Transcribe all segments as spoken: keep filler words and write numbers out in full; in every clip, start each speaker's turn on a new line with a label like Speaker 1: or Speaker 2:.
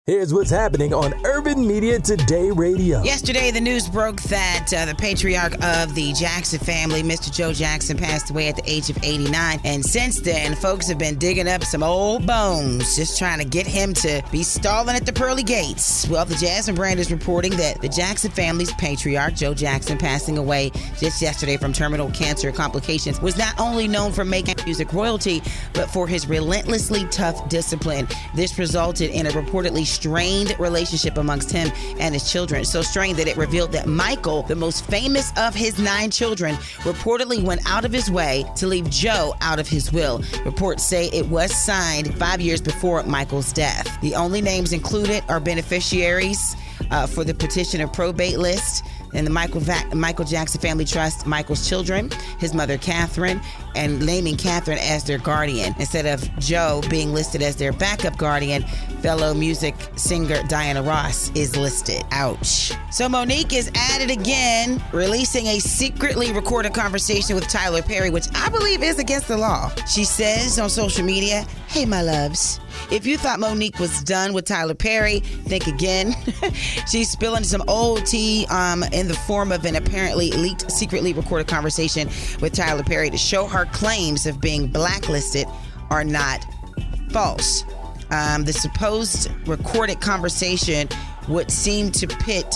Speaker 1: Here's what's happening on Urban Media Today Radio.
Speaker 2: Yesterday, the news broke that uh, the patriarch of the Jackson family, Mister Joe Jackson, passed away at the age of eighty-nine. And since then, folks have been digging up some old bones, just trying to get him to be stalling at the pearly gates. Well, the Jasmine brand is reporting that the Jackson family's patriarch, Joe Jackson, passing away just yesterday from terminal cancer complications, was not only known for making music royalty, but for his relentlessly tough discipline. This resulted in a reportedly strained relationship amongst him and his children. So strained that it revealed that Michael, the most famous of his nine children, reportedly went out of his way to leave Joe out of his will. Reports say it was signed five years before Michael's death. The only names included are beneficiaries uh, for the petition of probate list and the Michael Va- Michael Jackson Family Trust, Michael's children, his mother Catherine, and naming Catherine as their guardian instead of Joe being listed as their backup guardian. Fellow music singer Diana Ross is listed. Ouch. So Monique is at it again, releasing a secretly recorded conversation with Tyler Perry, which I believe is against the law. She says on social media, "Hey, my loves, if you thought Monique was done with Tyler Perry, think again." She's spilling some old tea um, in the form of an apparently leaked, secretly recorded conversation with Tyler Perry to show her claims of being blacklisted are not false. Um, the supposed recorded conversation would seem to pit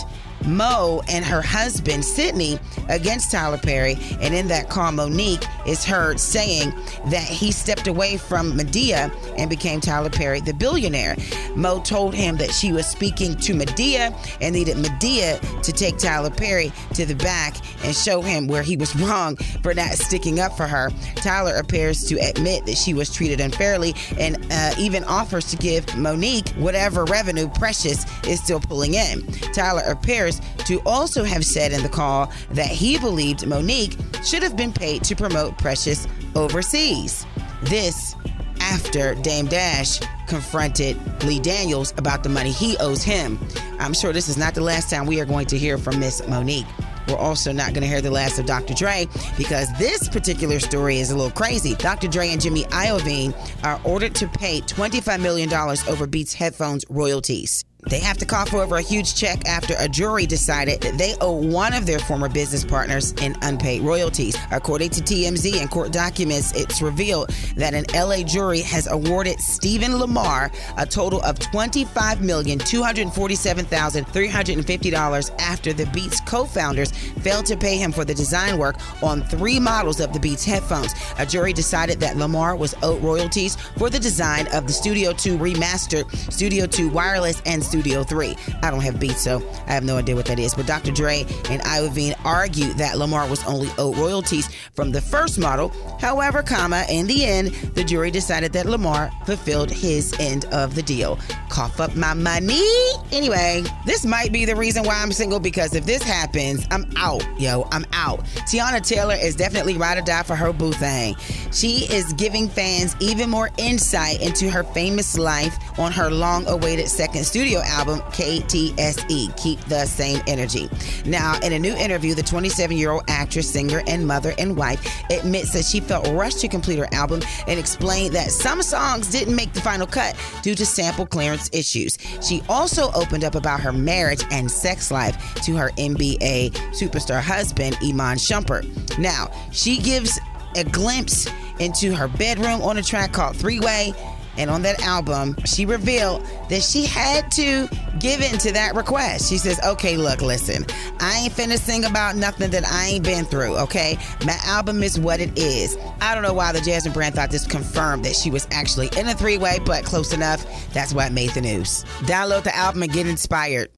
Speaker 2: Mo and her husband, Sydney, against Tyler Perry. And in that call, Monique is heard saying that he stepped away from Madea and became Tyler Perry, the billionaire. Mo told him that she was speaking to Madea and needed Madea to take Tyler Perry to the back and show him where he was wrong for not sticking up for her. Tyler appears to admit that she was treated unfairly and uh, even offers to give Monique whatever revenue Precious is still pulling in. Tyler appears to also have said in the call that he believed Monique should have been paid to promote Precious overseas. This after Dame Dash confronted Lee Daniels about the money he owes him. I'm sure this is not the last time we are going to hear from Miss Monique. We're also not going to hear the last of Doctor Dre because this particular story is a little crazy. Doctor Dre and Jimmy Iovine are ordered to pay twenty-five million dollars over Beats headphones royalties. They have to cough over a huge check after a jury decided that they owe one of their former business partners in unpaid royalties. According to T M Z and court documents, it's revealed that an L A jury has awarded Stephen Lamar a total of twenty-five million two hundred forty-seven thousand three hundred fifty dollars after the Beats co-founders failed to pay him for the design work on three models of the Beats headphones. A jury decided that Lamar was owed royalties for the design of the Studio two Remastered, Studio two Wireless, and Studio three. I don't have Beats, so I have no idea what that is. But Doctor Dre and Iovine argued that Lamar was only owed royalties from the first model. However, comma, in the end, the jury decided that Lamar fulfilled his end of the deal. Cough up my money. Anyway, this might be the reason why I'm single, because if this happens, I'm out, yo. I'm out. Tiana Taylor is definitely ride or die for her boo thing. She is giving fans even more insight into her famous life on her long-awaited second studio album, K T S E, Keep the Same Energy. Now, in a new interview, the twenty-seven-year-old actress, singer, and mother and wife admits that she felt rushed to complete her album and explained that some songs didn't make the final cut due to sample clearance issues. She also opened up about her marriage and sex life to her N B A superstar husband, Iman Shumpert. Now, she gives a glimpse into her bedroom on a track called Three Way. And on that album, she revealed that she had to give in to that request. She says, okay, look, listen, I ain't finna sing about nothing that I ain't been through, okay? My album is what it is. I don't know why the Jasmine brand thought this confirmed that she was actually in a three-way, but close enough. That's why it made the news. Download the album and get inspired.